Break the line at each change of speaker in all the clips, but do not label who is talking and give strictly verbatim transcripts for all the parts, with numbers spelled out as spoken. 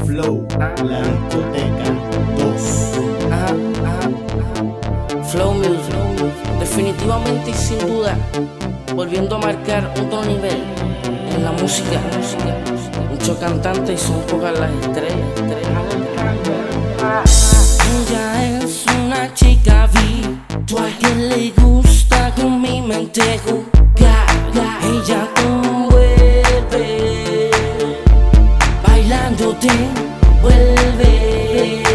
Flow, la discoteca dos.
Ajá, ajá, ajá. Flow Music, definitivamente y sin duda, volviendo a marcar otro nivel en la música. Muchos cantantes y son pocas las estrellas. Ella es una chica virtual que le gusta con mi mente jugar. Ella te envuelve, bailando te envuelve.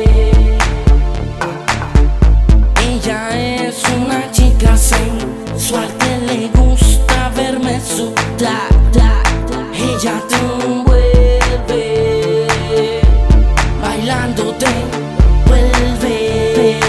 Ella es una chica sensual que le gusta verme sudar. Ella te envuelve, bailando te envuelve.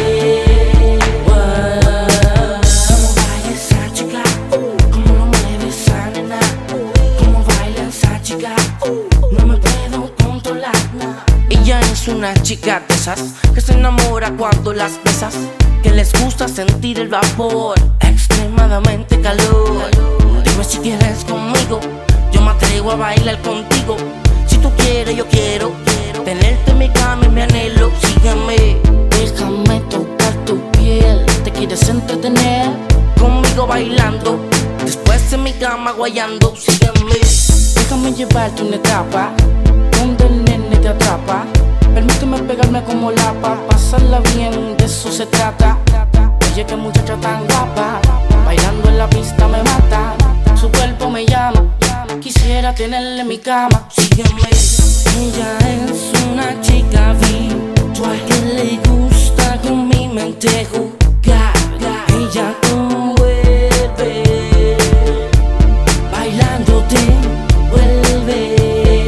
Cómo baila esa chica, cómo lo mueve esa nena, cómo baila esa chica, no me puedo controlar. Ella es una chica de esas que se enamora cuando las besas, que les gusta sentir el vapor, extremadamente calor. Dime si quieres conmigo, yo me atrevo a bailar contigo. Si tú quieres, yo quiero tenerte en mi cama y mi anhelo. Sígueme, déjame tocar tu piel. ¿Te quieres entretener conmigo bailando? Después en mi cama guayando. Sígueme, déjame llevarte una etapa donde el nene te atrapa. Permíteme pegarme como lapa, pasarla bien, de eso se trata. Oye, qué muchacha tan guapa, bailando en la pista me mata. Su cuerpo me llama, quisiera tenerla en mi cama. Sígueme. Ella es una chica virtual que le gusta con mi mente jugar. Ella te envuelve, bailando te envuelve.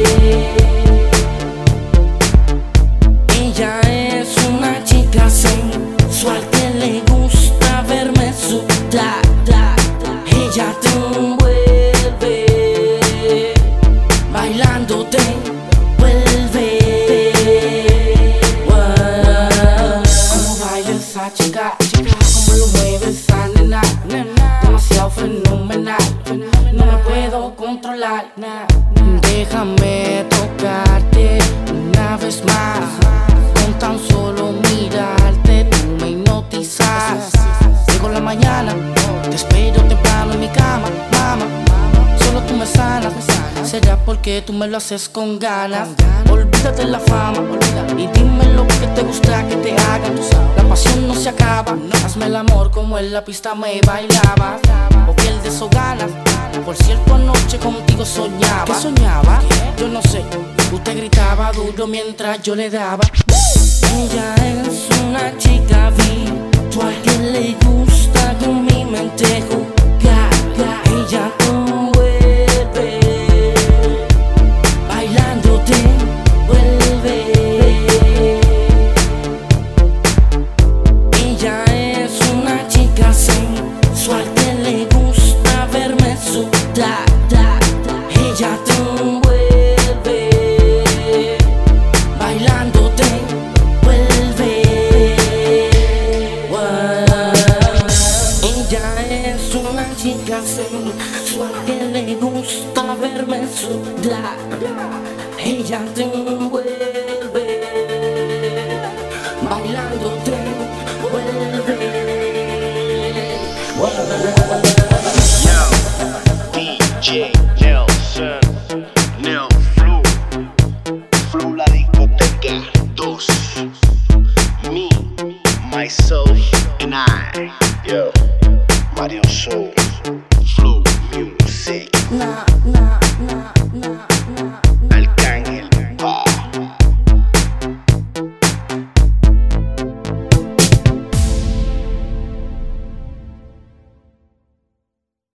Ella es una chica sensual que le gusta verme sudar. Ella te envuelve, bailando te envuelve. Wow. Cómo baila esa chica, chica, cómo lo mueve esa nena, nena, demasiado fenomenal, no me puedo controlar. Déjame tocarte una vez más, con tan solo mirarte tú me hipnotizas. Llego la mañana, te espero temprano en mi cama, mama. Solo tú me sanas, será porque tú me lo haces con ganas. Olvídate de la fama y dime lo que te gusta que te hagan. La pasión no se acaba, hazme el amor como en la pista me bailabas. O piel de eso ganas. Por cierto, anoche contigo soñaba. ¿Qué soñaba? Yo no sé, usted gritaba duro mientras yo le daba. Ella es una chica virtual que le gusta con mi mente jugar. Ella te envuelve, bailando te envuelve. Ella es una chica sensual que le gusta verme sudar. Ella te envuelve, bailando te envuelve. Ella es una chica sensual que le gusta verme sudar. Ella te envuelve, bailando te envuelve.
Yo, D J Nelson, Nel Flow, Flow la discoteca dos. Me, myself, and I. Yo, Mario Soul, Flow Music.
Nah, nah, nah, nah.